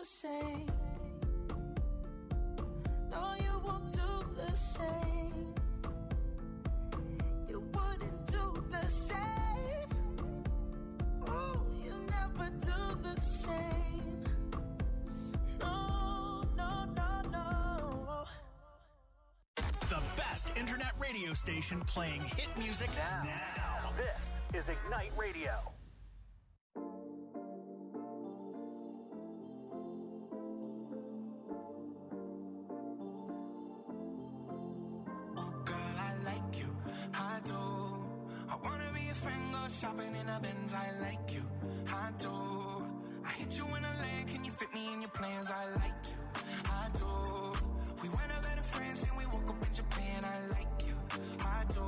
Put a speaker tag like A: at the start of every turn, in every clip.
A: same. No, you won't do the same. You wouldn't do the same. Oh, you never do the same. No, no, no, no.
B: The best internet radio station playing hit music now. This is Ignite Radio.
C: Shopping in a Benz, I like you, I do. I hit you in a lane, can you fit me in your plans? I like you, I do. We went out better friends and we woke up in Japan, I like you, I do.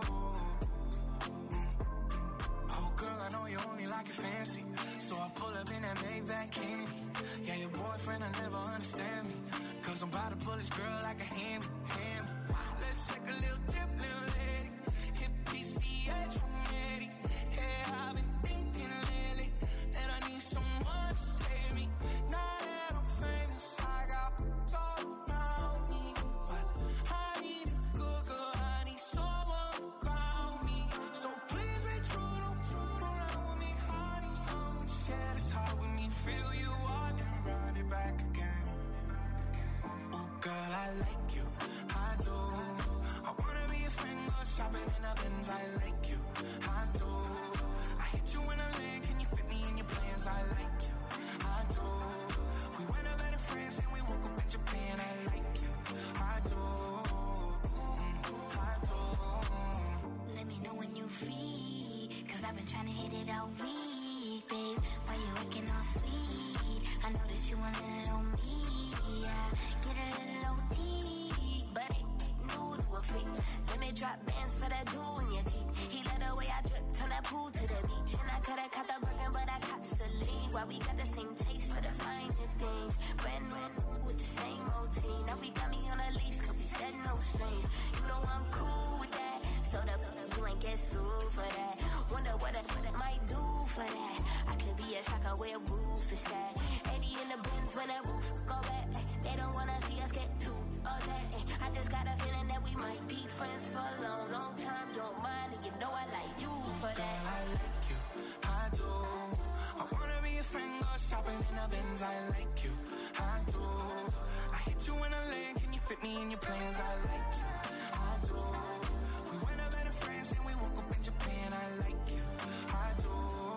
C: Oh girl, I know you only like it fancy, so I pull up in that Maybach candy. Yeah, your boyfriend will never understand me, cause I'm about to pull this girl like a hammy. Let's take a little dip, little lady. Hit PCH, I'm ready. I've been thinking lately that I need someone to save me. Now that I'm famous, I got all around me, but I need a good girl, I need someone around me. So please be true, don't around with me. I need someone to share this heart with me. Feel you out and run it back again. Oh girl, I like you, I do. I wanna be a friend, go shopping in a Benz, I like you, I do. You in a lane, can you fit me in your plans? I like you, I do. We went out better friends and we woke up in Japan. I like you, I do, I do.
D: Let me know when you free, cause I've been trying to hit it all week, babe. Why you acting all sweet? I know that you want a little me, yeah. Get a little OT, but ain't new to a freak. Let me drop bands for that jewel in your teeth. He let the way I drip, turn that pool to the beach. And I coulda caught the Birkin, but I cops the lead. Why we got the same taste for the finer things. Brand new with the same routine. Now we got me on a leash, cause we said no strings. You know I'm cool with that, so you ain't get sued for that. Wonder what I might do for that. I could be a shocker where roof is at. 80 in the Benz when that roof go back. They don't wanna see us get too upset. I just got a feeling that we might be friends for a long, long time. You don't mind, and you know I like you for that.
C: Girl, I like you, I do. I wanna be a friend, go shopping in a Benz, I like you, I do. I hit you in a lane, can you fit me in your plans? I like you, I do. We went out better friends and we woke up in Japan, I like you, I do,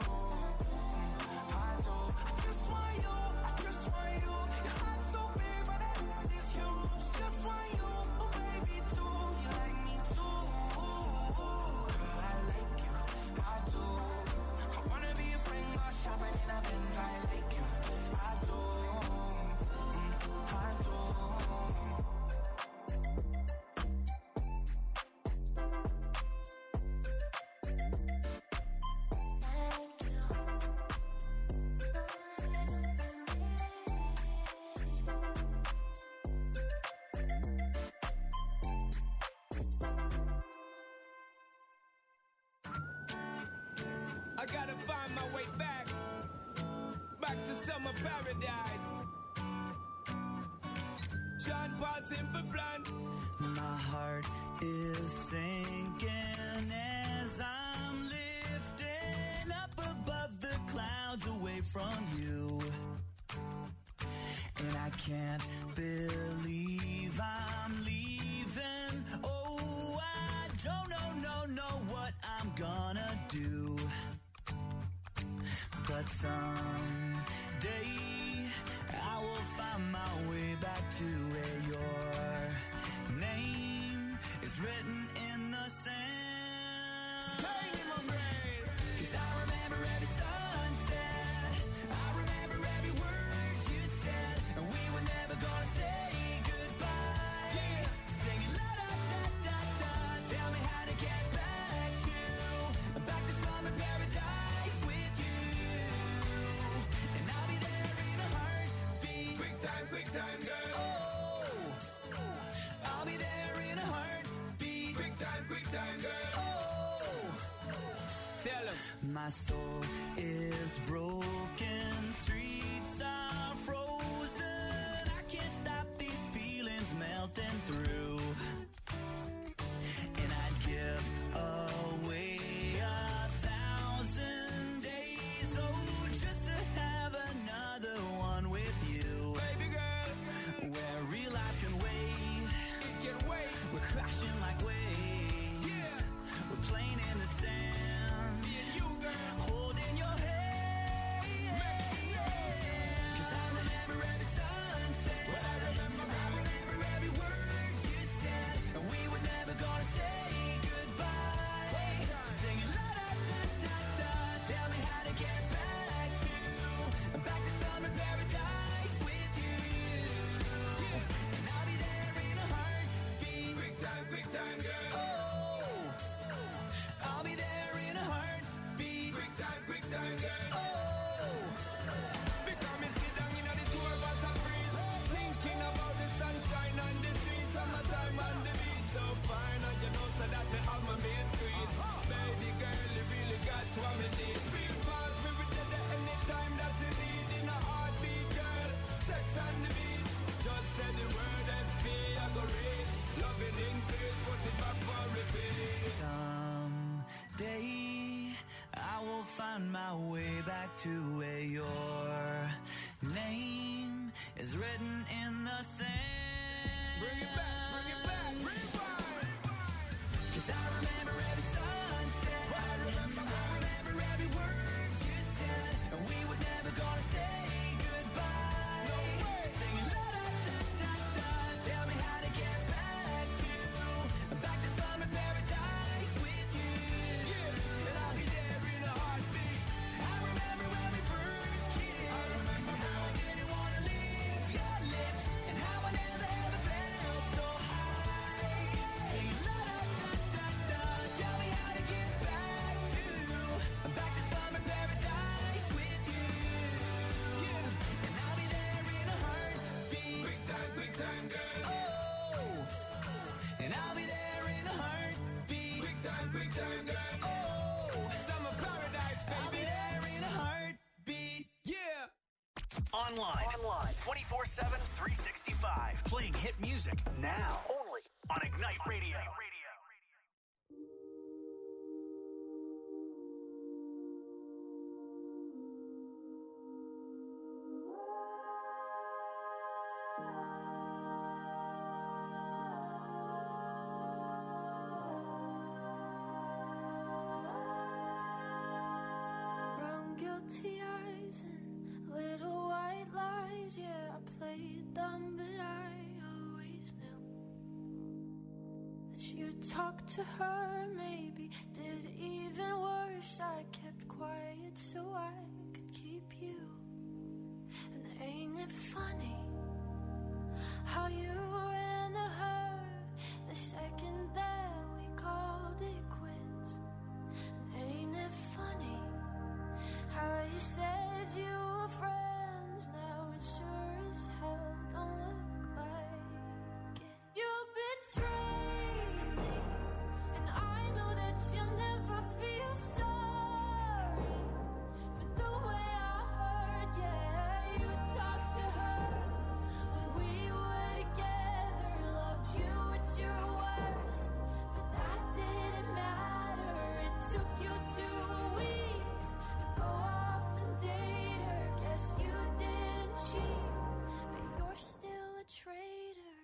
C: I do. I just want you, I just want you. Your heart's so big, but I want this huge. Just want you, oh baby, too. You like me too. Girl, I like you, I do. I wanna be a friend, go shopping in a Benz, I like you, I do, I do.
E: I gotta find my way back to summer paradise. Sean Paul, Simple Plan.
F: My heart is sinking as I'm lifting up above the clouds away from you. And I can't believe I'm leaving. Oh, I don't know what I'm gonna do. But someday I will find my way back to where your name is written in the sand.
E: Pain in my brain.
F: 'Cause I remember every sunset, I remember every word you said, and we were never gonna say goodbye.
E: Yeah.
F: Singing la da da da da. Tell me how to get back to summer paradise with you. And I'll be there in a heartbeat.
E: Quick time, girl.
F: Oh, I'll be there in a heartbeat.
E: Quick time, girl.
F: Oh,
E: tell him.
F: my soul is broken, streets are frozen. find my way back to where your name is written in the sand.
E: Bring it back, rewind.
F: 'Cause I remember every sunset. I remember every word you said. And we were never gonna say goodbye.
E: No way.
F: Singing la da da da da. Tell me how to get back to summer paradise with you.
E: Yeah, and I'll be there in a heartbeat.
F: I remember when we first kissed. And how I didn't wanna leave your lips. And how I never ever felt so high. Singing la da da da da. Tell me how to get back to summer paradise with you. Yeah, and I'll be there in a heartbeat.
E: Big time, girl.
F: Oh, and I'll be there in a heartbeat.
E: Big time, girl.
F: Oh,
E: Summer paradise,
F: I'll be
E: baby.
F: there in a heartbeat.
E: Yeah.
B: Online. 24/7, 365. Playing hit music now. Only on Ignite Radio.
A: Brown guilty eyes and little white lies. Yeah, I played dumb, but I always knew that you'd talk to her. Maybe did even worse. I kept quiet so I could keep you. And ain't it funny how you ran to her the second that we called it quits? And ain't it funny how you said you were friends? Now it sure as hell don't look like it. You betrayed me, and I know that you'll never feel sorry for the way I hurt. Yeah, you talked to her when we were together, loved you at your worst, but that didn't matter. It took you 2 weeks to go off and date her. Guess you didn't cheat, but you're still a traitor.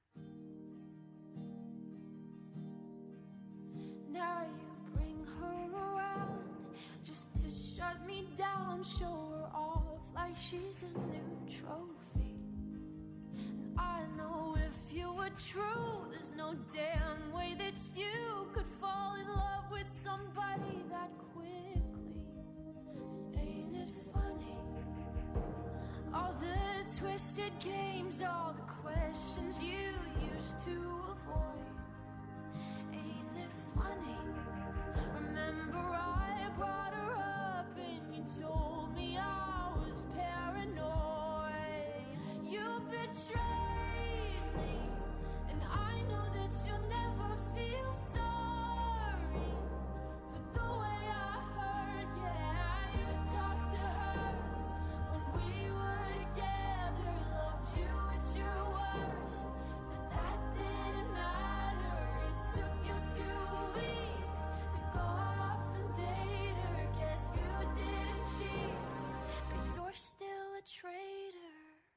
A: Now you bring her around just to shut me down, show her off like she's a new trophy. And I know if you were true, there's no damn way that you could fall in love with somebody that quickly. Ain't it funny? All the twisted games, all the questions you used to avoid. Ain't it funny? Remember I brought her up and you told me I was paranoid. You betrayed me, and I know that you'll never feel sorry for the way I hurt. Yeah, you talked to her when we were together, loved you at your worst, but that didn't matter. It took you 2 weeks to go off and date her. Guess you didn't cheat, but you're still a traitor.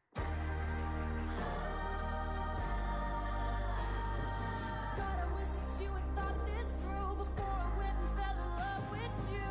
A: God, I wish that you had thought this through before I went and fell in love with you.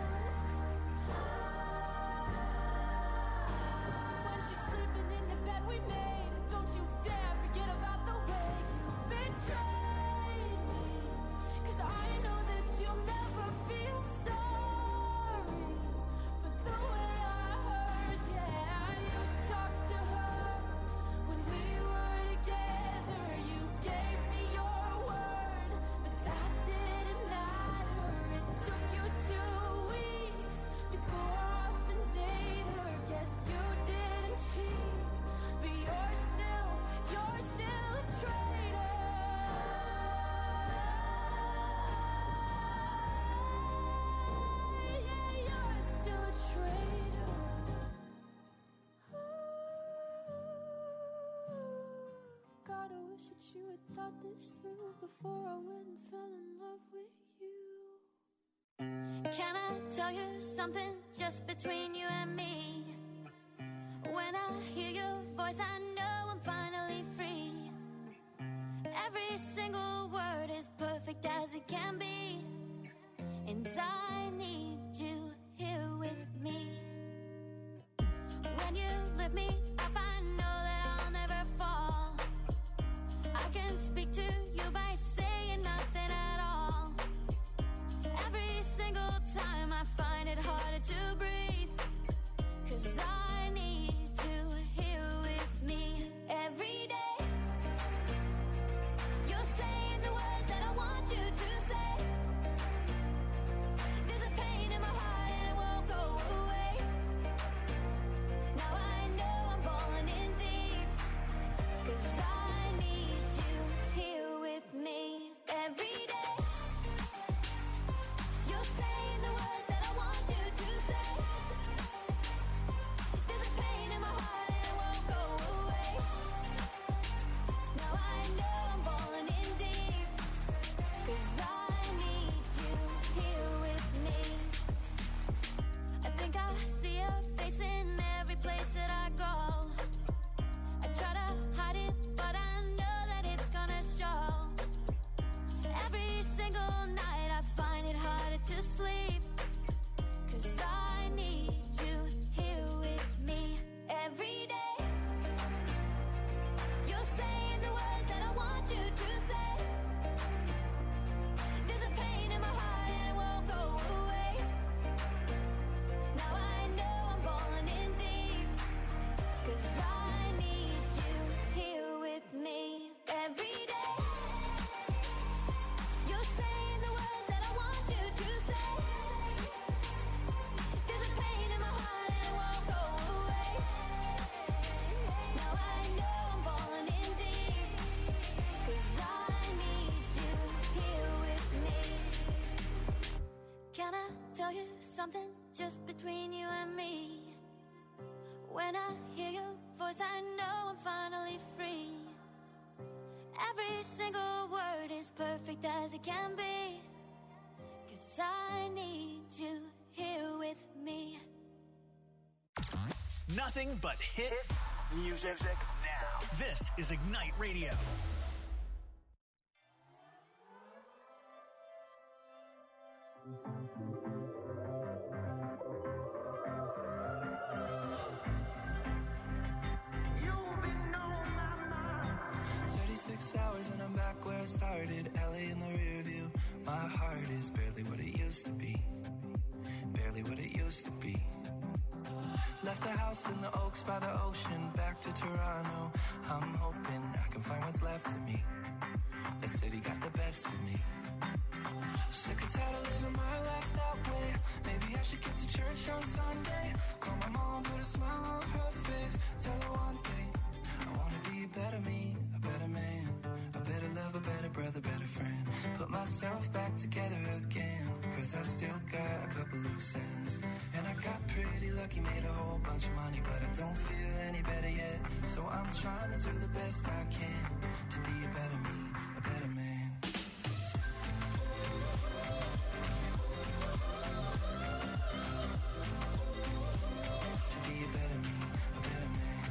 A: When she's sleeping in the bed we made, don't you dare forget about the way you betrayed me. 'Cause I know that you'll never feel sorry for the way I hurt. Yeah, you talked to her when we were together. You gave me your word, but that didn't matter. It took you 2 weeks to go off and date her. Guess you didn't cheat, but you're still a traitor. Yeah, you're still a traitor. God, I wish that you had thought this through before I went and fell in love with you.
D: Can I tell you something just between you and me? When I hear your voice, I know I'm finally free. Every single word is perfect as it can be, and I need you here with me. When you lift me up, I know that I'll never fall. I can speak to you by saying nothing at all. Every single time I find it harder to breathe, 'cause I need you here with me every day. You're saying the words that I want you to say. There's a pain in my heart and it won't go away. Now I know I'm falling in deep, 'cause I need you here with me every day. You're saying the words that I want you to say. There's a pain in my heart and it won't go away. Now I know I'm falling in deep, 'cause I need you here with me. I think I see your face in every place that I go. I try to hide it, but I know that it's gonna show. Every single night I find it harder to sleep, 'cause I need you here with me every day. You're saying the words that I want you to say. There's a pain in my heart and it won't go away. Now I know I'm falling in deep, 'cause I need you here with me every day. You're saying the words that I want you to say. There's a pain in my heart and it won't go away. Now I know I'm falling in deep, 'cause I need you here with me. Can I tell you something just between you and me? When I hear your voice, I know I'm finally free. Every single word is perfect as it can be, 'cause I need you here with me.
B: Nothing but hit music now. This is Ignite Radio.
C: You've been on my mind.
F: 36 hours and I'm back where I started. LA in the rear view. My heart is barely what it used to be. Barely what it used to be. Left the house in the Oaks by the ocean. Back to Toronto. I'm hoping I can find what's left of me. That city got the best of me. Sick and tired of living my life that way. Maybe I should get to church on Sunday. Call my mom, put a smile on her face. Tell her one thing, I wanna be a better me, a better man, a better lover, better brother, better friend. Put myself back together again, 'cause I still got a couple loose ends. And I got pretty lucky, made a whole bunch of money, but I don't feel any better yet. So I'm trying to do the best I can to be a better me, a better man. To be a better me, a better man.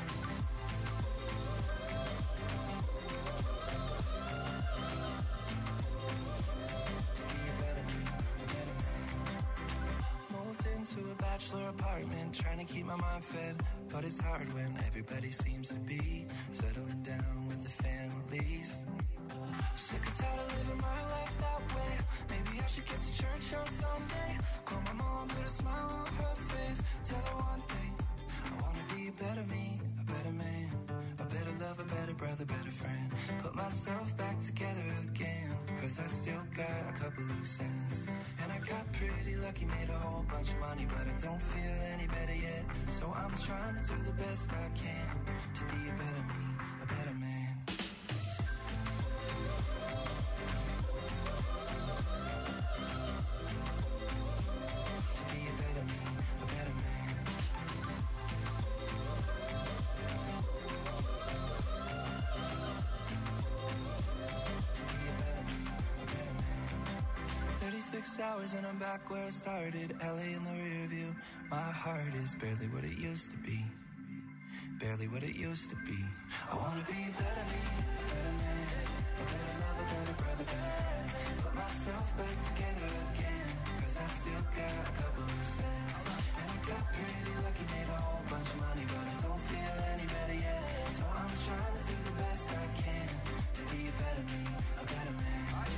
F: To be a better me, a better man. Moved into a bachelor apartment, trying to keep my mind fed. But it's hard when everybody seems to be settling down with the families. Sick and tired of living my life that way. Maybe I should get to church on Sunday. Call my mom, put a smile on her face. Tell her one thing, I wanna be a better me, a better man, a better lover, better brother, better friend. Put myself back together again, 'cause I still got a couple loose ends. And I got pretty lucky, made a whole bunch of money, but I don't feel any better yet. So I'm trying to do the best I can to be a better me, a better man. To be a better me, a better man. To be a better me, a better man. 36 6 hours and I'm back where I started. LA in the rear view. My heart is barely what it used to be. Barely what it used to be. I wanna be a better me, a better man, a better lover, better brother, better friend. Put myself back together again, cause I still got a couple of cents. And I got pretty lucky, made a whole bunch of money, but I don't feel any better yet. So I'm trying to do the best I can to be a better me, a better man.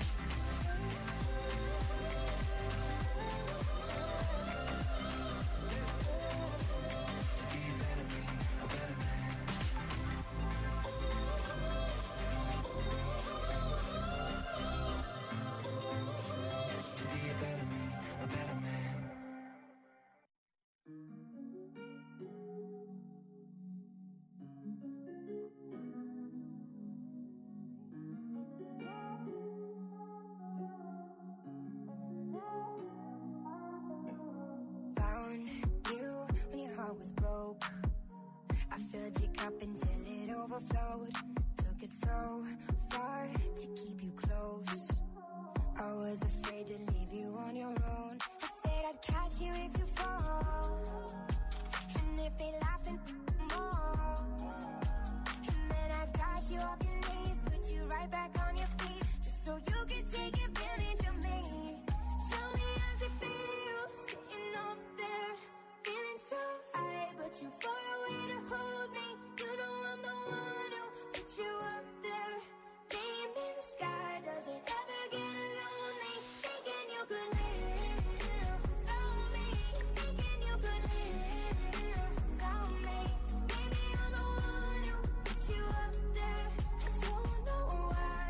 G: Was broke. I filled your cup until it overflowed. Took it so far to keep you close. I was afraid to leave you on your own. I said I'd catch you if you fall, and if they laugh and more. And then I got you off your knees, put you right back on your feet, just so you could take advantage of me. Tell me how's it feel sitting up there, feeling so high, but you far away to hold me. You know I'm the one who put you up there. Name in the sky, does it ever get lonely? Thinking you could live without me. Thinking you could live without me. Baby, I'm the one who put you up there. I don't know why.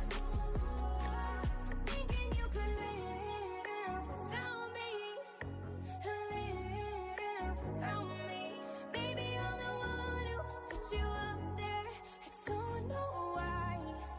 G: Thinking you could live without me. Live without me. Baby, I'm the one who put you up there. I don't know why.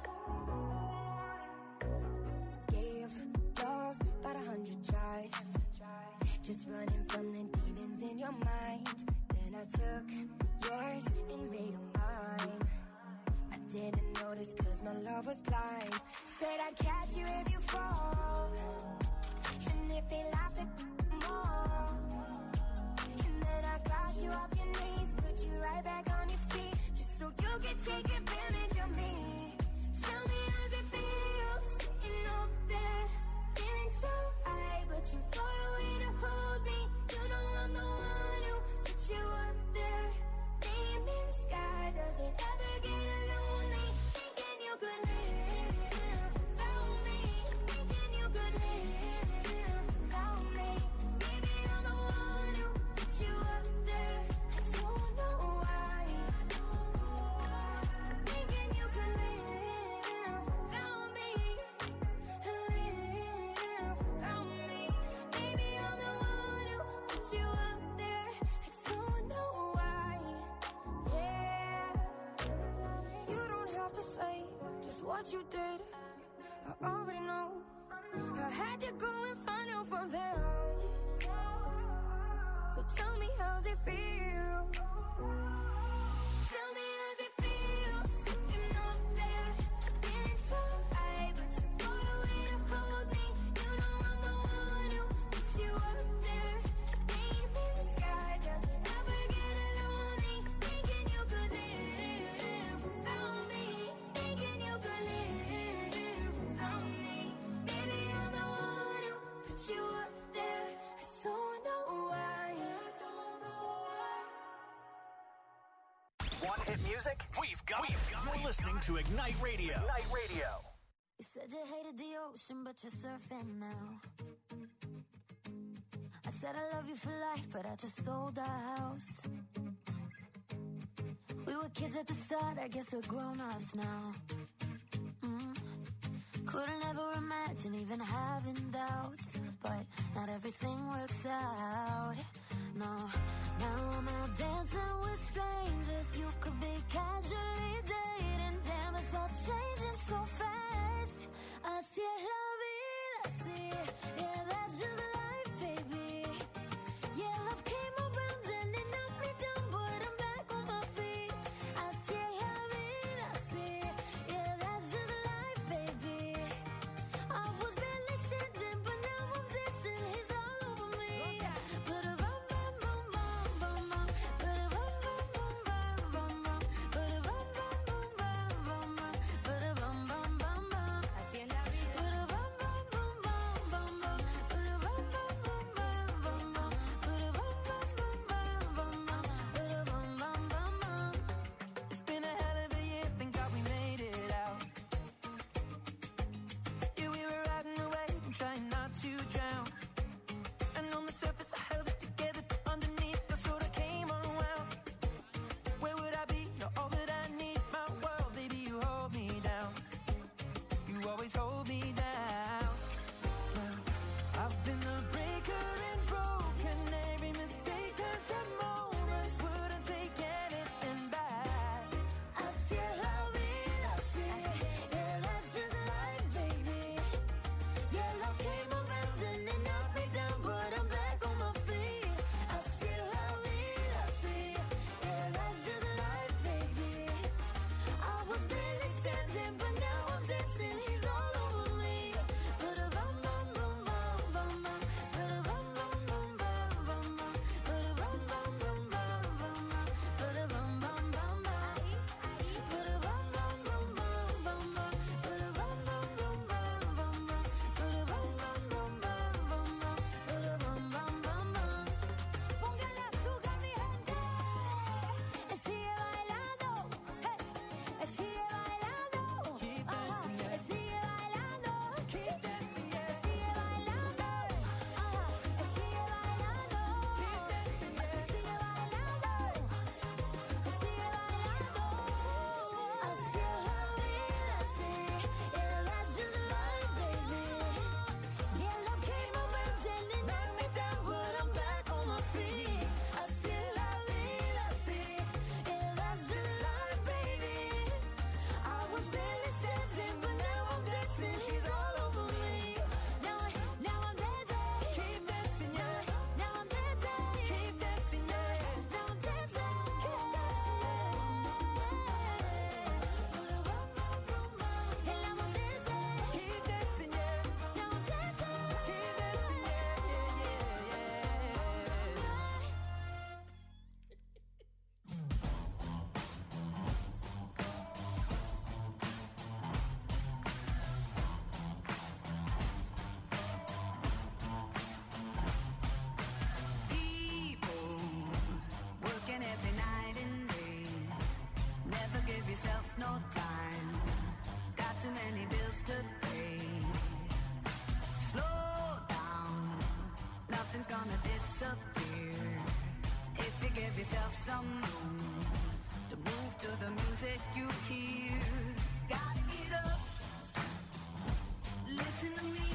G: Gave love about 100 tries, just running from the demons in your mind. Then I took yours and made them mine. I didn't notice cause my love was blind. Said I'd catch you if you fall, and if they laughed at more. And then I got you off your knees, put you right back on your feet, just so you could take advantage of me. Tell me how's it feel sitting up there, feeling so high, but you far away to hold me. You know I'm the one who put you up there. Name in the sky, does it ever get lonely? Thinking you could live without me. Thinking you could live without me. Baby, I'm the one who put you up there. I don't know why. Thinking you could live without me. Live without me. Baby, I'm the one who put you up there. I don't know why. Yeah. You don't have to say just what you did. I already know. I had to go and find out from them. So tell me how's it feel? Tell me how's it feel sitting up there, feeling so high, but too far away to hold me. You know I'm the one who put you up there. Name in the sky, does it ever get lonely? Thinking you could live without me. Thinking you could live without me. Baby, I'm the one who put you up there. I don't know why.
B: Want hit music? We've got it. You're listening to Ignite Radio. Ignite Radio.
A: You said you hated the ocean, but you're surfing now. I said I love you for life, but I just sold our house. We were kids at the start, I guess we're grown-ups now. Couldn't ever imagine even having doubts, but not everything works out. No, now I'm out dancing with strangers. You could be casually dating. Damn, it's all changing so fast. Así es la vida, así. Yeah, that's just life, baby. Yeah, love came around and it knocked me down, but I'm back on my feet. Así es la vida, así. Yeah, that's just life, baby. I was barely standing, but now I'm
H: Give yourself some room to move to the music you hear. Gotta get up, listen to me.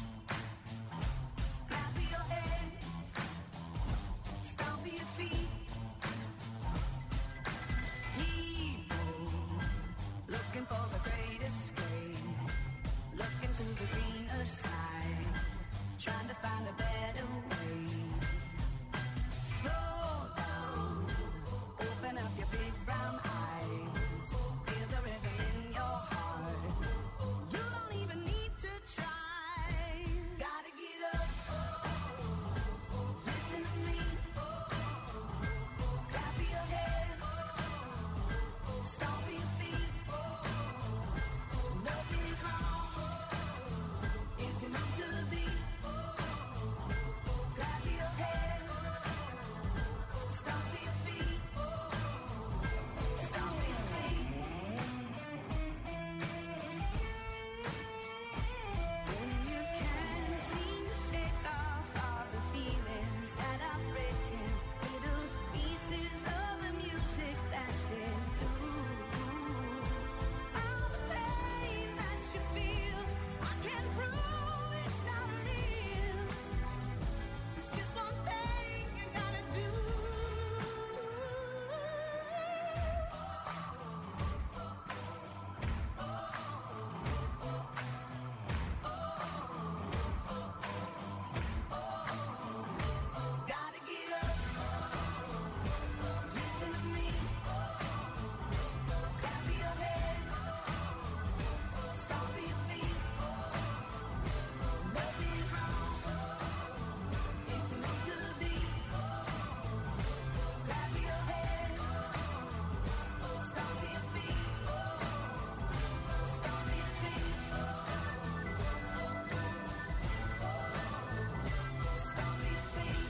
H: Clap your hands, stomp your feet. People looking for the great escape, looking to the greener side, trying to find a better way. Slow down, open up your big brown eyes, feel the rhythm in your heart. You don't even need to try. Gotta get up, listen to me. Clap your hands, stomp your feet. Nothing is wrong if you move to the beat. Clap your hands, stomp your feet. Stomp your feet. When you can't seem to shake off all the feelings that are breaking, little pieces of the music that's in you. All the pain that you feel, I can't prove it's not real. It's just one thing you gotta do. Gotta get up, listen to me. Clap your hands, stomp your feet. Nothing is wrong if you move to the beat. Clap your hands, stomp your feet. Stomp your feet. Stomp your feet.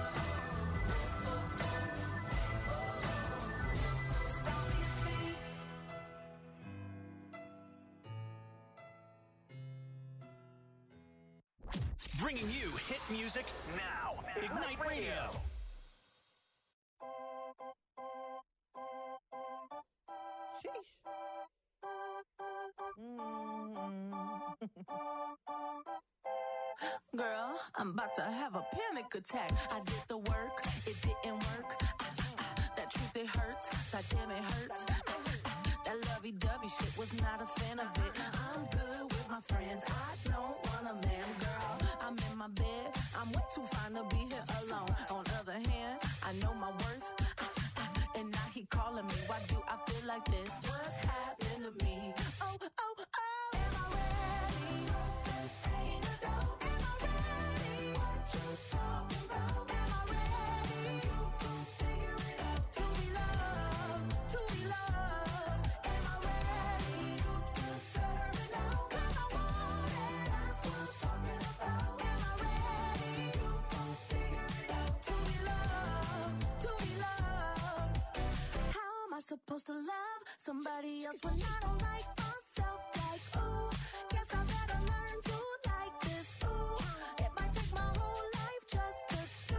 H: Stomp your feet.
B: Bringing you hit music now. Ignite Radio.
I: Girl, I'm about to have a panic attack. I did the work, it didn't work. That truth, it hurts. That damn, it hurts. That lovey-dovey shit was not a fan of it. I'm good with my friends. I don't want a man, girl. I'm in my bed. I'm way too fine to be here alone. On other hand, I know my worth. And now he calling me. Why do I feel like this? What's happened to me? Oh, oh, oh. Am I ready? Ain't no doubt. Am I ready? What you talking about? Am I ready? You can figure it out. To be loved, to be loved. Am I ready? You deserve it now. 'Cause I want it. That's what I'm talking about. Am I ready? You can figure it out. To be loved, to be loved. How am I supposed to love somebody else when I don't like myself? Like, ooh, guess I better learn to like this. Ooh, it might take my whole life just to do.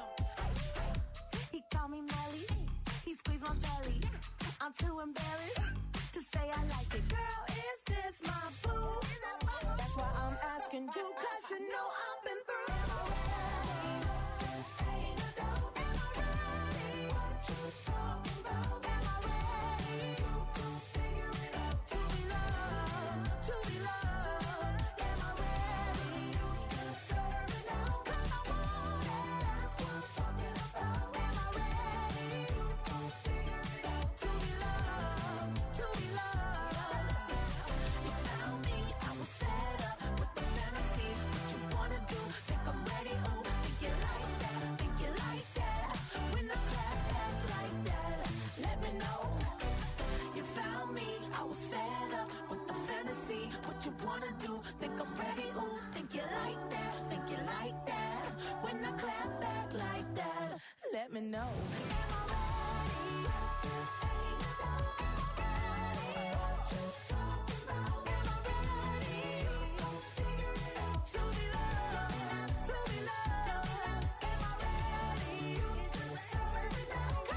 I: He called me Melly, he squeezed my belly. I'm too embarrassed to say I like it. Girl, is this my boo? That's why I'm asking you, 'cause you know I've been through. Am I ready? Ain't no doubt. Am I ready? What you talking about? Am I ready? You can figure it out. To be loved, to be loved. Am I ready? You deserve it now. 'Cause I want it. That's what I'm talking about. Am I ready? You can figure it out. To be loved, to be loved. You found me, I was fed up with the fantasy. What you wanna do? Think I'm ready? Ooh, think you like that? Think you like that? When I clap back like that, let me know. You found me, I was fed up with the fantasy. What you wanna do? Think I'm ready? Ooh, think you like that? Think you like that? When I clap back like that, let me know. Am I ready? Ain't no doubt. Am I ready? What you talking about? Am I ready? You gon' figure it out. To be loved, to be loved. Am I ready? You deserve it now.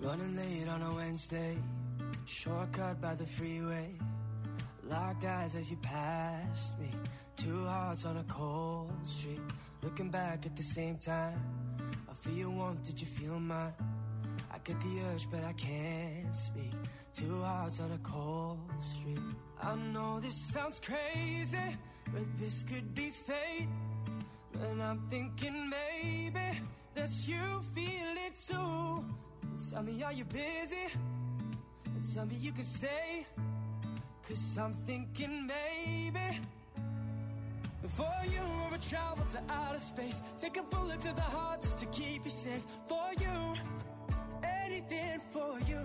C: Running late on a Wednesday, shortcut by the freeway. Locked eyes as you passed me. Two hearts on a cold street. Looking back at the same time. I feel your warmth, did you feel mine? I get the urge, but I can't speak. Two hearts on a cold street. I know this sounds crazy, but this could be fate. And I'm thinking maybe that you feel it too. Tell me, are you busy? And tell me you can stay. 'Cause I'm thinking maybe for you I would travel to outer space. Take a bullet to the heart just to keep you safe. For you, anything for you.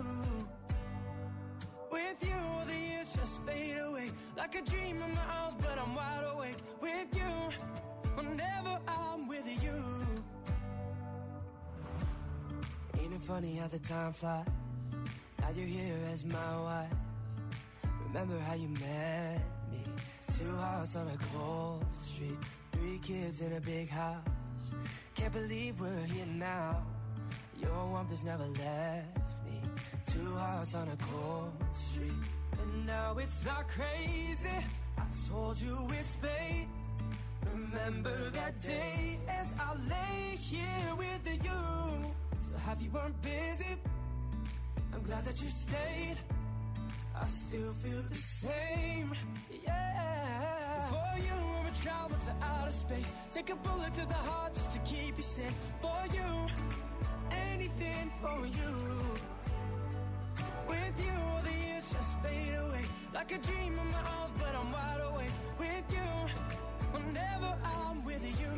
C: With you, the years just fade away. Like a dream in my arms, but I'm wide awake. With you, whenever I'm with you. Ain't it funny how the time flies? Now you're here as my wife. Remember how you met me? Two hearts on a cold street. 3 kids in a big house. Can't believe we're here now. Your warmth has never left me. Two hearts on a cold street. And now it's not crazy. I told you it's fate. Remember that day as I lay here with you. So happy you weren't busy. I'm glad that you stayed. I still feel the same, yeah. For you, I would travel to outer space. Take a bullet to the heart just to keep you safe. For you, anything for you. With you, the years just fade away. Like a dream in my arms, but I'm wide awake. With you, whenever I'm with you.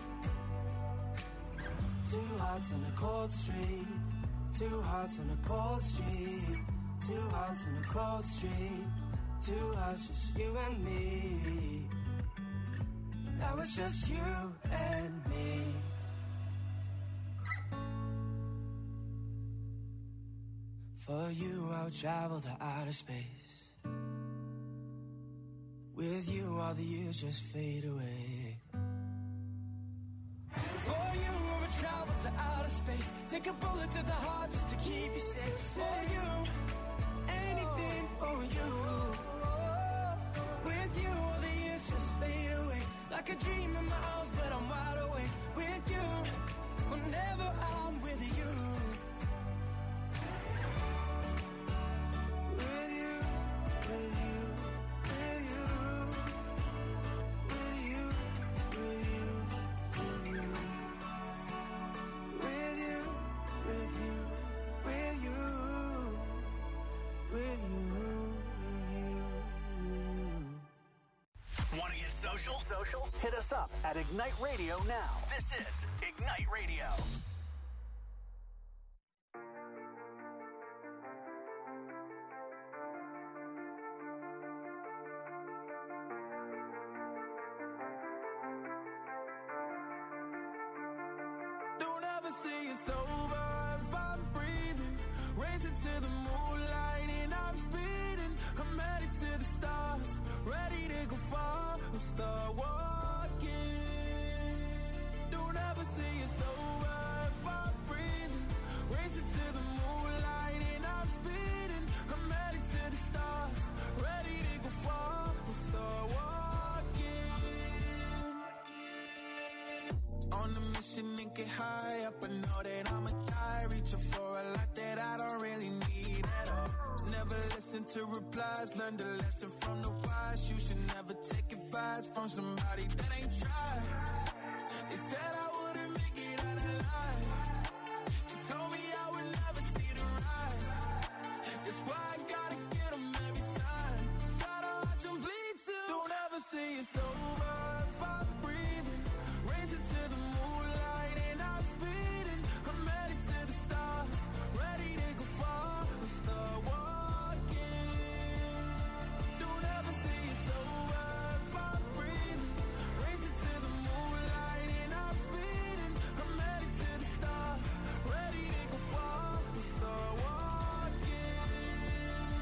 C: Two hearts on a cold street. Two hearts on a cold street. Two hearts on a cold street. Two hearts, just you and me. Now it's just you and me. For you, I would travel to outer space. With you, all the years just fade away. For you, I would travel to outer space. Take a bullet to the heart just to keep you safe. For you, anything for you. With you, all the years just fade away. Like a dream in my arms, but I'm wide awake. With you, whenever I'm with you. With you, with you, with you. With you, with you, with you. With you, with you, with you. With you,
B: Want to get social? Hit us up at Ignite Radio now. This is Ignite Radio.
C: Don't ever say it's over if I'm breathing. Racing to the moonlight and I'm speeding. I'm headed to the stars, ready to go far. I'm start walking. Don't ever say it's over if I'm breathing. Racing to the moonlight and I'm speeding. I'm headed to the stars, ready to go far. I'm start walking. On a mission and get high up, I know that I'ma die. Reaching for a lot that I don't really need at all. Never listen to replies, learn the lesson from the wise. You should never take advice from somebody that ain't tried. They said I wouldn't make it out alive. They told me I would never see the rise. That's why I gotta get them every time. Gotta watch them bleed too. Don't ever say it's over if I'm breathing. Racing to the moonlight and I'm speeding. I'm headed to the stars, ready to go far. I'm start walking. Don't ever say it's over if I'm breathing. Racing to the moonlight and I'm speeding. I'm headed to the stars, ready to go far. I'm start walking.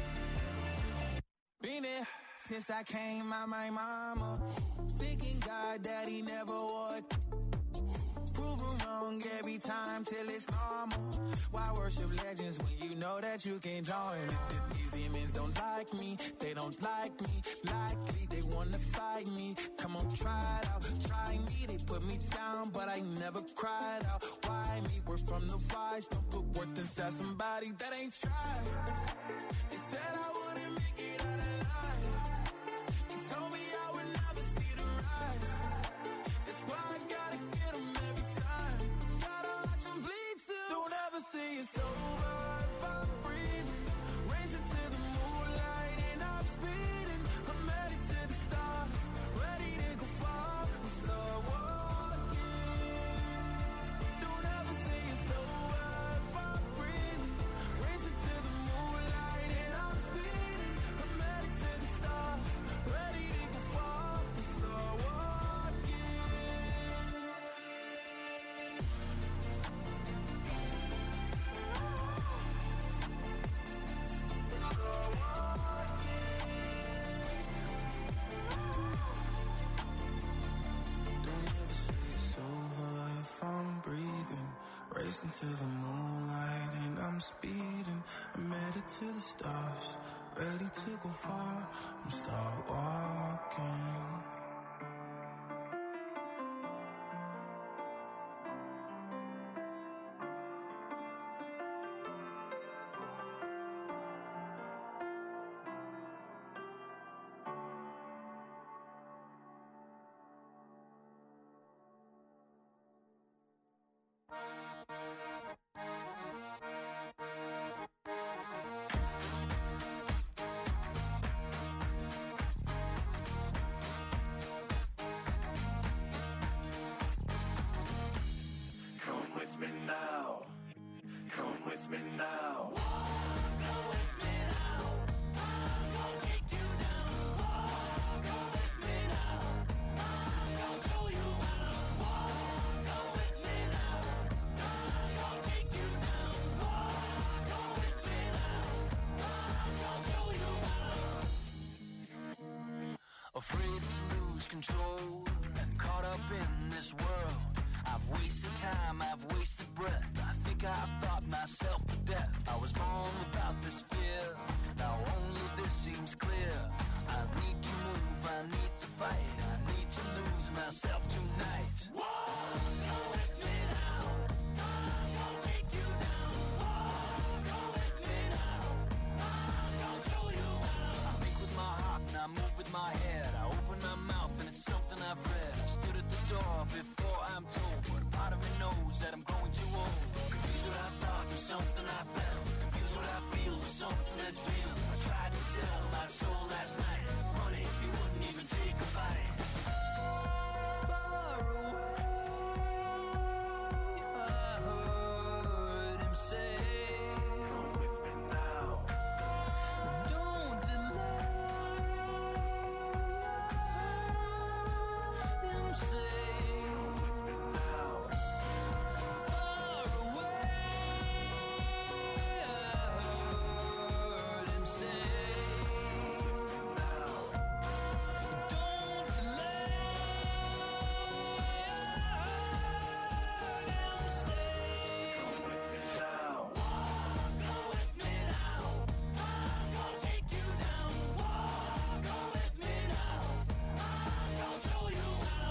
C: Been there since I came out my mama. Thinking God that he never would. Prove him wrong wrong every time till it's normal. Why worship legends when you know that you can't join? These demons don't like me, they don't like me. Likely they wanna fight me. Come on, try it out, try me. They put me down, but I never cried out. Why me? We're from the wise. Don't put worth inside somebody that ain't tried. They said I wouldn't make it out alive. They told me I would never see the rise. That's why I gotta get them every time. Gotta watch them bleed too. Don't ever say it's over if I'm breathing. Racing to the moonlight and I'm speeding. I'm headed to the stars, ready to go far. We start walking. Don't ever say it's over if I'm breathing. Racing to the moonlight and I'm speeding. I'm headed to the stars, ready to go far. We start walking. Don't ever say it's over if I'm breathing. Racing to the moonlight and I'm speeding. I'm headed to the stars, ready to go far. I'm start walking. Come with me now. Come with me now. Go with me now. I'm gonna take you down. Go with me now. I'm gonna show you how. Go with me now. I'm gonna take you down. Go with me now. I'm gonna show you how. Afraid to lose control and caught up in this world. I've wasted time, I've wasted breath. I think I've thought myself to death. I was born without this fear. Now only this seems clear. I need to move, I need to fight. I need to lose myself tonight. Go with me now. I'm gonna take you down. Go with me now. I'm gonna show you how. I think with my heart and I move with my head. I open my mouth and it's something I've read. I stood at the door before I'm told, but a part of me knows that I'm growing too old. Confused what I thought was something I felt. Confused what I feel was something that's real. I tried to sell my soul last night. Funny, you wouldn't even take a bite. Far away, I heard him say, come with me now. Don't delay. Them say, come with me now. Far away, I heard him say, come with me now. Don't delay. I heard him say, come with me now. Go with me now. I'm gonna take you down. Go with me now. I'm gonna show you how.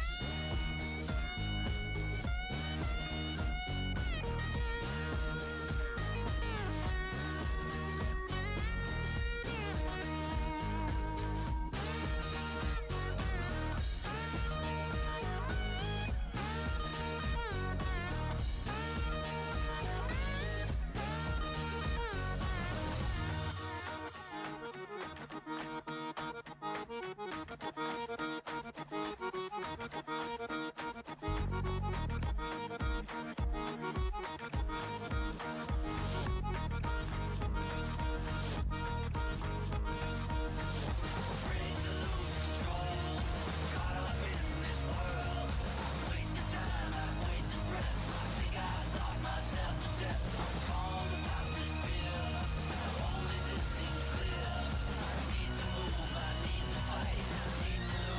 C: Afraid to lose control, caught up in this world. I've wasted time, I've wasted breath. I think I thought myself to death. I was born without this fear. Now only this seems clear. I need to move, I need to fight. I need to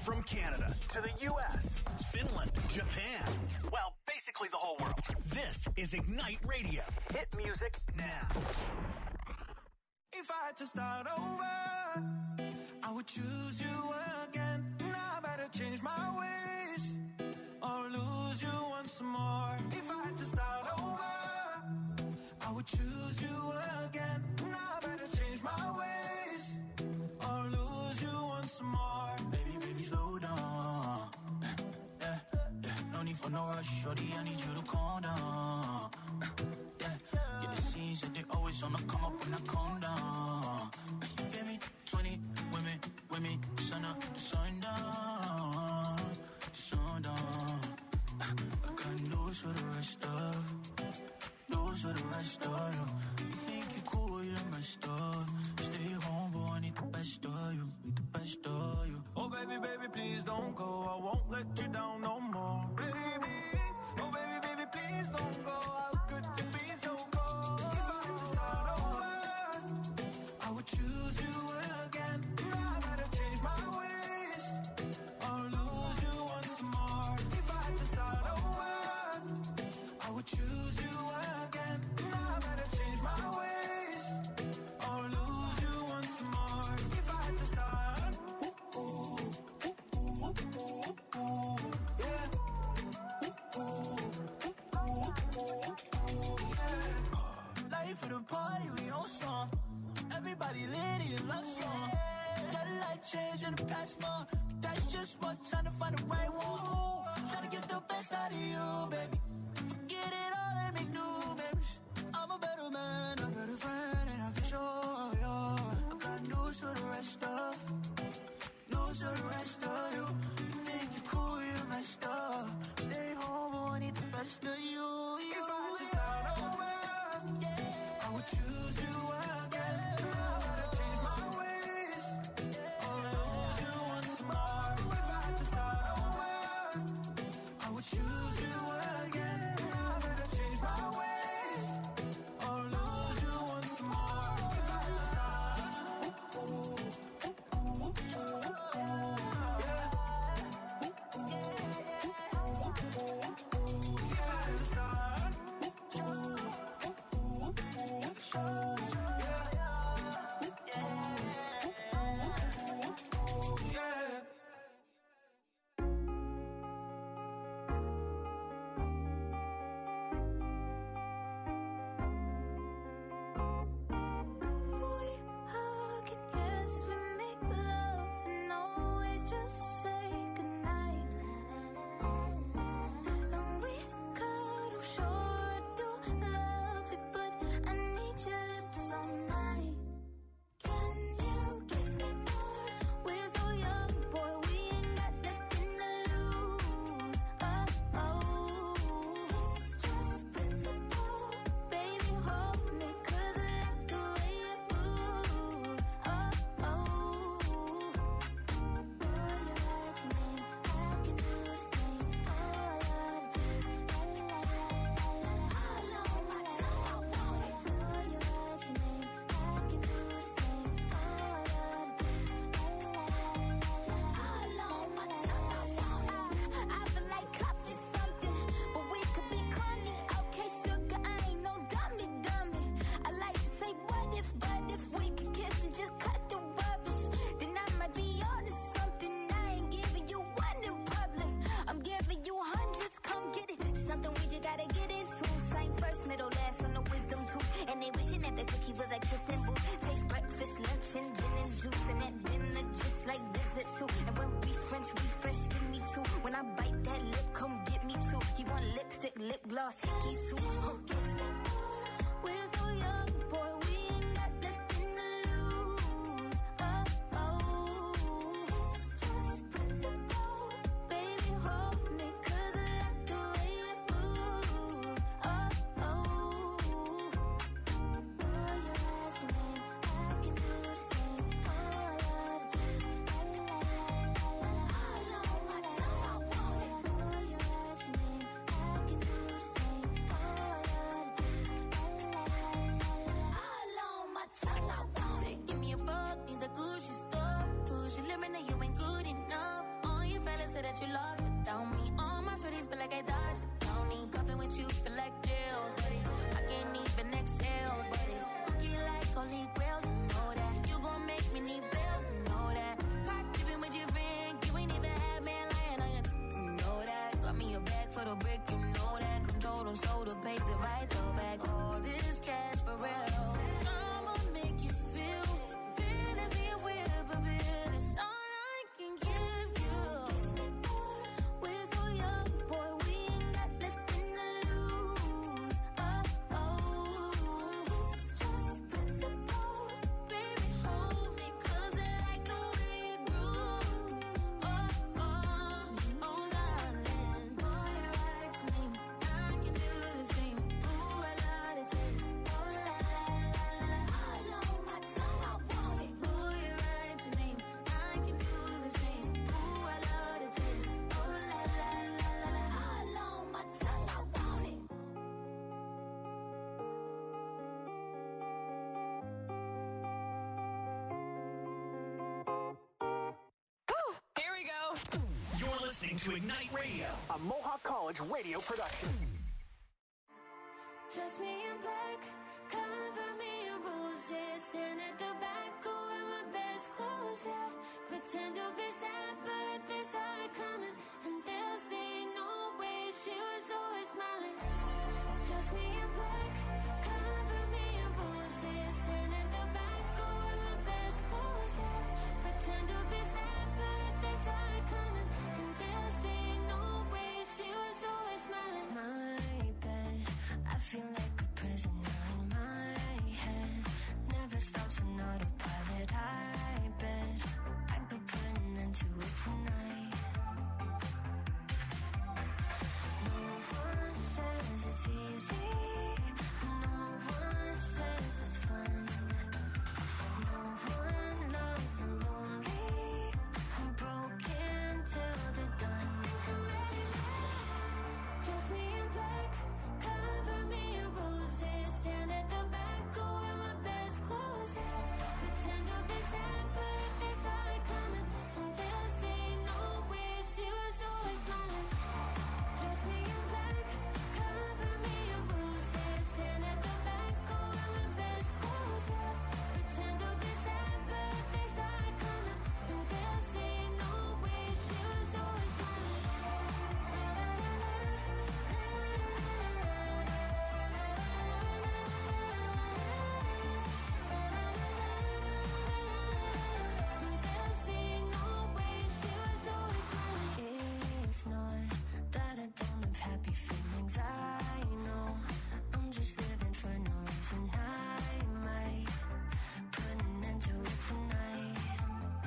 B: From Canada to the U.S., Finland, Japan, well, basically the whole world. This is Ignite Radio. Hit music now.
C: If I had to start over, I would choose you again. Now I better change my ways or lose you once more. If I had to start over, I would choose you again. Now I better change my ways or lose you once more. Baby, slow down. Yeah. No need for no rush, shorty, I need you to calm down. Yeah, the scenes that they always on the come up when I calm down. You feel me? 20 women, sun up, sundown, sundown. I got news for the rest of you. You think you're cool, you're messed up. Stay home, but I need the best of you, Oh baby, please don't go. I won't let you down no more, baby. Oh baby, please don't go. How could you be so cold? If I had to start over, I would choose you again. Now I gotta change my ways or lose you once more. If I had to start over, I would choose you again. Now I gotta change my ways or lose you once more. If I had to start, yeah. Life of the party, we on song. Everybody lit in love song. Got a life change in the past month. That's just one time to find the right one. Trying to get the best out of you, baby. Forget it all and make new memories. I'm a better man, a better friend, and I can show you. I got news for the rest of you. You think you're cool, you're messed up. Stay home, but I need the best of you. If I had to start over, I would choose you again. Now I gotta change my ways or lose you once more. If I had to start over, I would choose you again. Now I gotta change my ways or lose you once more. If I had to start,
A: lost hickeys too. We're so young, boy, we ain't got nothing to lose. It's just principle. Baby, hold me, 'cause I like the way you move. Boy, you write your name, I can do the same. All of the days, all on my tongue, I want it. Boy, you write your name, I can do the same.
J: the brick, you know that. Control them, slow the pace, it right the back. All this cash for real. I'ma make you feel fantasy with a baby. It's all I can give you. We're so young, boy, we ain't got nothing to lose. Oh, it's just principle. Baby, hold me, 'cause I like the way it groove. Oh, darling, boy, you're right to me. I can do the same. Ooh, I love the taste. Oh, la, la, la, la. All on my tongue, I want it. Boy, you're right to me. I can do the same. Ooh, I love the taste. Oh, la, la, la, la, la. All on my tongue, I want it.
K: Here we go.
B: You're listening to Ignite Radio, a Mohawk College radio production.
A: Just me in black, cover me in roses. Stand at the back, go in my best clothes, yeah. Pretend to be sad, but they saw it coming. And they'll say no way, she was always smiling. Just me in black, cover me in roses. Stand at the back, go in my best clothes, yeah. Pretend to be sad, but they saw it coming. And they'll say no way, she was always smiling. My bed, I feel like a prisoner in my head. Never stops an autopilot. I bet I could put an end to it tonight. No one says it's easy. No one says it's fun. No one loves the lonely. I'm broken till they're done. Just me in black, cover me in roses. Stand at the back, go in my best clothes, yeah. Pretend to be sad, but they saw it coming. And they'll say no way, she was always smiling. Just me in black, cover me in roses. Stand at the back, go in my best clothes, yeah. Pretend to be sad, but they saw it coming. And they'll say no way, she was always smiling. It's not that I don't have happy feelings. I know I'm just living for no reason. I might put an end to it tonight.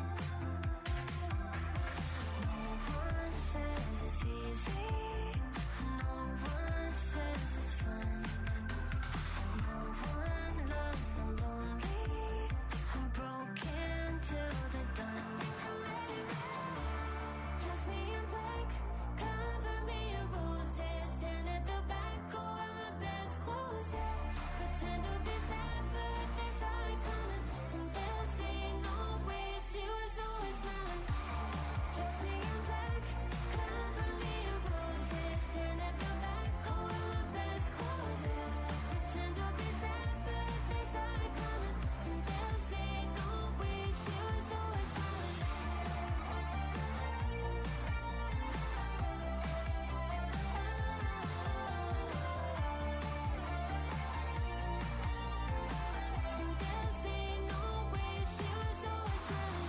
A: No one says it's easy. No one says it's fun. No one loves the lonely. I'm broken till they're done. Just me in black, cover me in roses. Stand at the back, go in my best clothes, yeah. Pretend to be sad, but they saw it coming. And they'll say no way, she was always smiling. Just me in black, cover me in roses. Stand at the back, go in my best clothes, yeah. Pretend to be sad, but they saw it coming. And they'll say no way, she was always smiling. And they'll say no way, she was always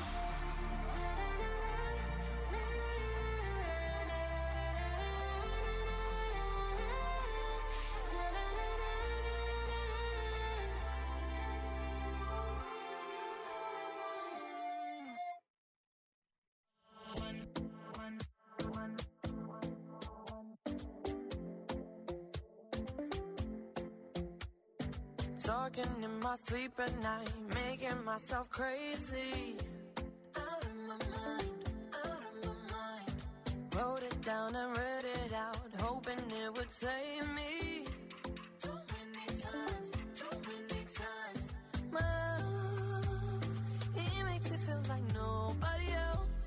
J: Talking in my sleep at night, making myself crazy. Out of my mind, out of my mind. Wrote it down and read it out, hoping it would save me. Too many times. My love, he makes it feel like nobody else.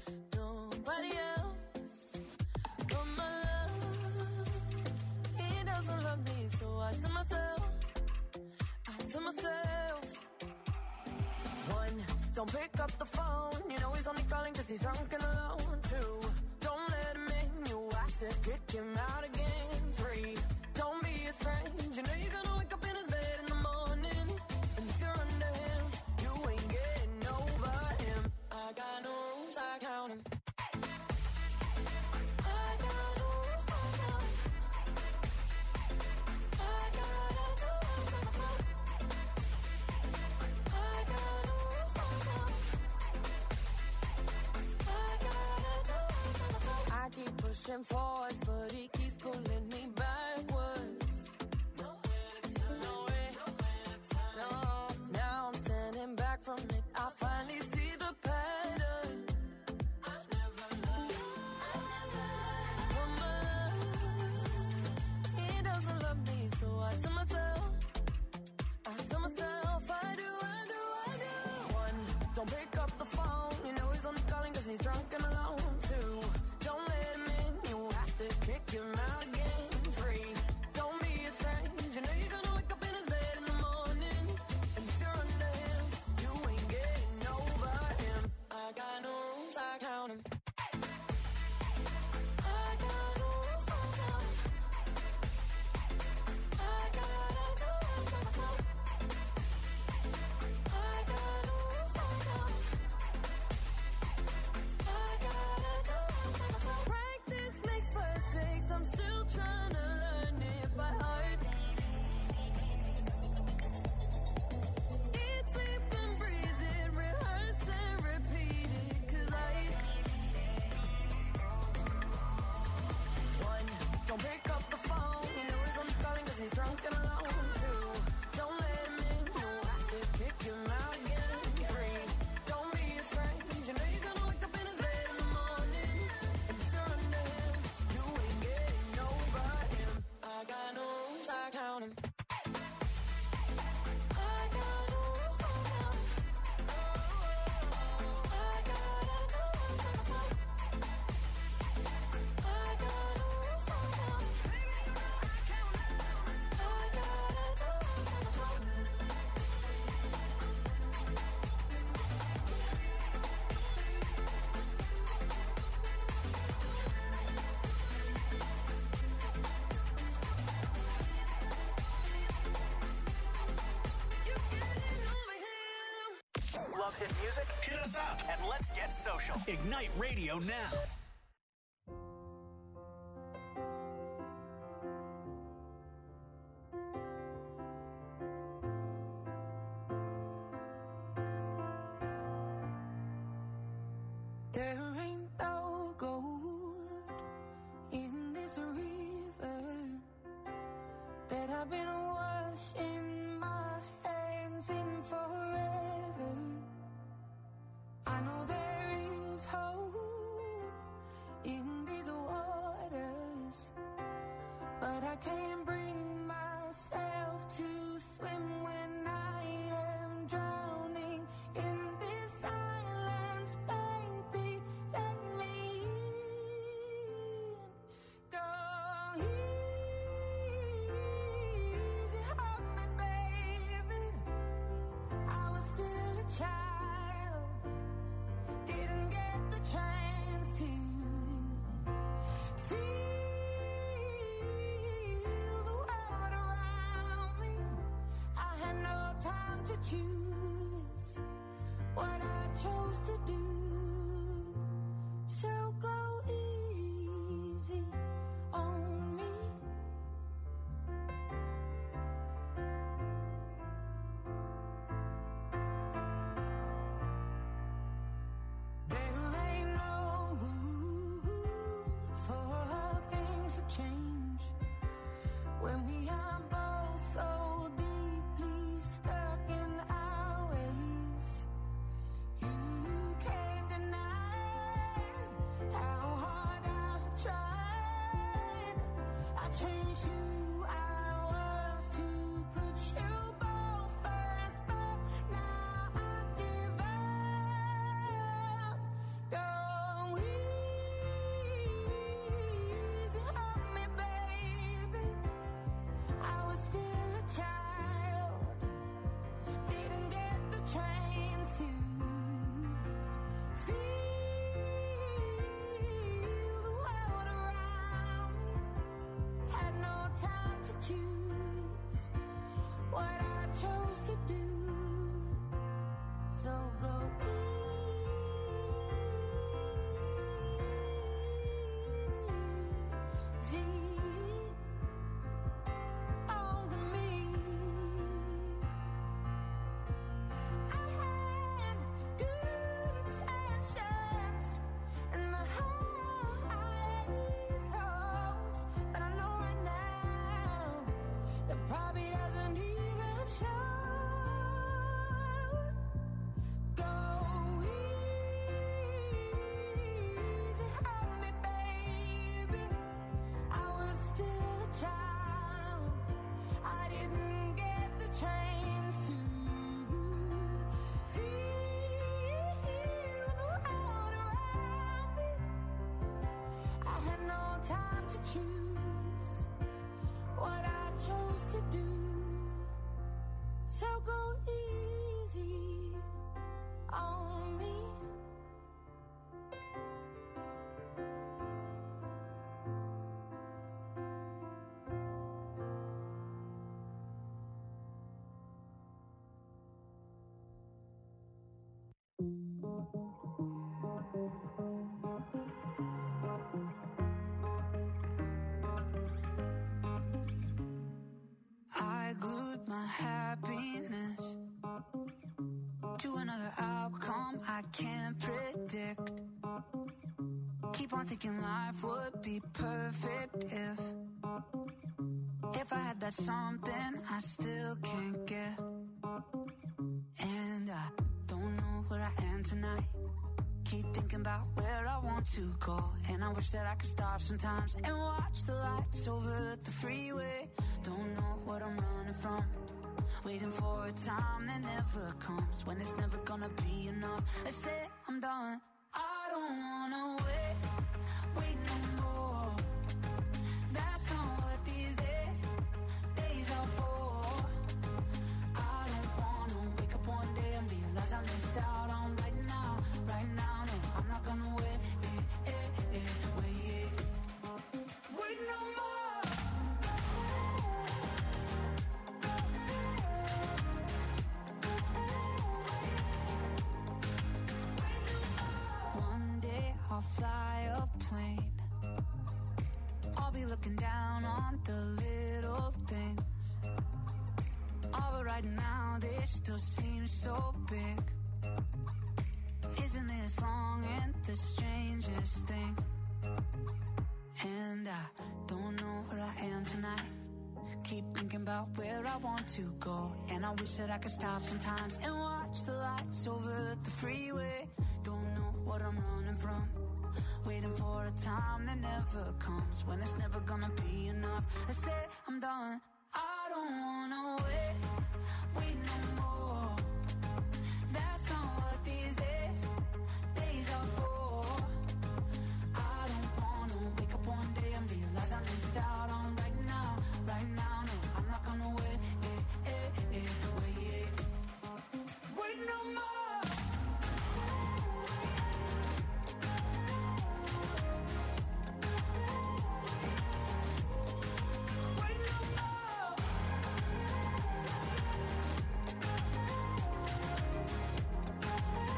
J: But my love, he doesn't love me, so I tell myself. One, don't pick up the phone. You know he's only calling 'cause he's drunk and alone. Two, don't let him in. You have to kick him out pushing forwards, but he keeps pulling me backwards. Nowhere to turn, nowhere to turn. No, now I'm standing back from it. I finally see the pattern. I never loved. He doesn't love me, so I tell myself, I do. One, don't pick up the phone. You know he's only calling 'cause he's drunk and alone. Two, don't let him in. You have to kick him out again. Three, don't be a stranger. You know you're gonna wake up in his bed in the morning. And if you're under him, you ain't getting over him. I got no rules, I count him. I got no rules, I count him. I gotta do it for myself. I got no rules, I count him. I gotta do it for myself. Practice makes perfect. I'm still trying to learn it by heart. Eat, sleep, and breathe it. Rehearse and repeat it. 'Cause one, don't pick up the phone. You know he's only calling 'cause he's drunk and alone. Two, don't let him in. You have to kick him out again. Three, don't be a stranger. You know you're gonna wake up in his bed in the morning. And if you're under him, you ain't getting over him. I got no rules, I count him. I got no rules, I count him. I gotta do it for myself. I got no rules, I count him. Baby, you know I count him. I gotta do it for myself. You get it over him.
B: Love hit music? Hit us up and let's get social. Ignite Radio now.
H: There ain't no gold in this river that I've been washing my hands in forever. I know there is hope in these waters, but I can't bring myself to swim when I am drowning in this silence. Baby, let me in. Go easy on me, baby. I was still a child, didn't get the chance to feel the world around me. I had no time to choose what I chose to do. So go easy on me. There ain't no room for things to change when we are both so deeply stuck in our ways. You can't deny how hard I've tried. I changed who I was to put you both first, but now I give up. Go easy on me, baby. I was still a child, didn't get the chance to feel the world around me. Had no time to choose what I chose to do. So go easy on me. I had good intentions, and the highs
A: to do. So go easy on me.
F: I glued my happiness to another outcome I can't predict. Keep on thinking life would be perfect if I had that something I still can't get. And I don't know where I am tonight. Keep thinking about where I want to go, and I wish that I could stop sometimes and watch the lights over the freeway. Don't know what I'm running from, waiting for a time that never comes, when it's never gonna be enough. I say I'm done. I don't wanna wait no more. That's not what these days are for. I don't wanna wake up one day and realize I missed out on right now. No, I'm not gonna wait no more. One day I'll fly a plane. I'll be looking down on the little things. Oh, but right now they still seem so big. Isn't this long and the strangest thing? And I don't know where I am tonight. Keep thinking about where I want to go, and I wish that I could stop sometimes and watch the lights over the freeway. Don't know what I'm running from, waiting for a time that never comes, when it's never gonna be enough. I say I'm done. I don't wanna wait